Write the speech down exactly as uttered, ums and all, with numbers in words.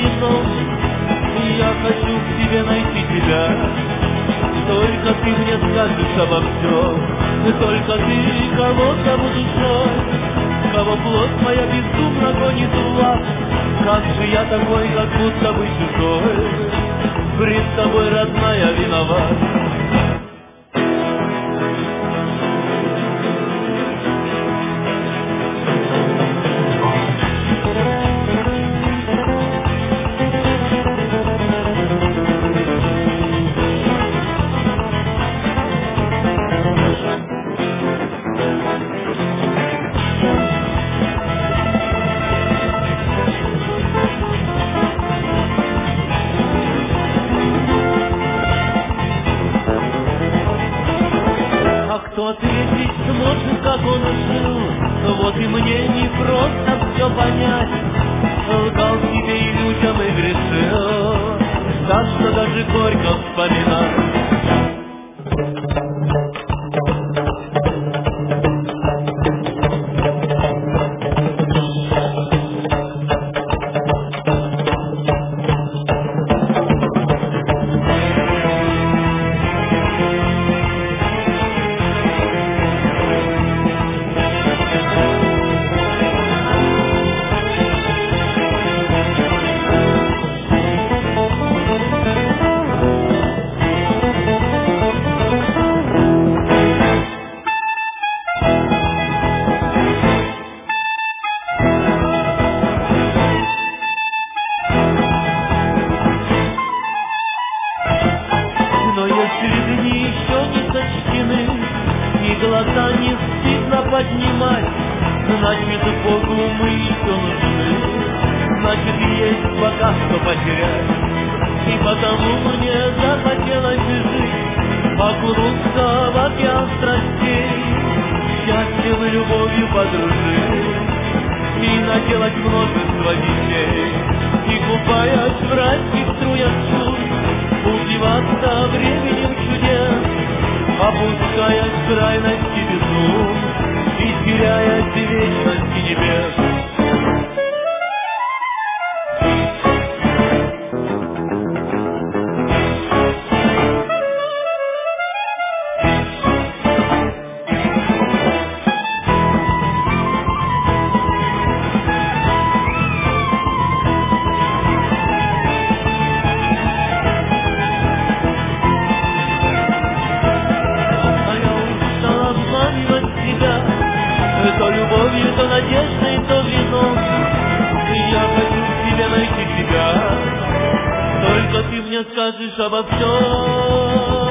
одинок. Я хочу к тебе найти тебя, только ты мне скажешь обо всем. Только ты, кого зову душой, кого плоть моя безумно гонит в лап. Как же я такой, как будто бы чужой, пред тобой, родная, виноват. Кто ответить сможет, как он жил? Вот и мне не просто все понять. Лгал себе и людям и грешил, так что даже горько вспоминать. Глаза не стыдно поднимать, значит, Богу мы еще нужны, значит, есть пока что потерять. И потому мне захотелось жить, окунуться в океан страстей, счастьем и любовью подружить, и наделать множество детей, и купаясь в райских струях чувств, упиваться временем чудес, опускаясь в крайности безум и теряясь в вечности небес. То любовью, то надеждой, то вином. И я хочу в тебе найти тебя, только ты мне скажешь обо всем.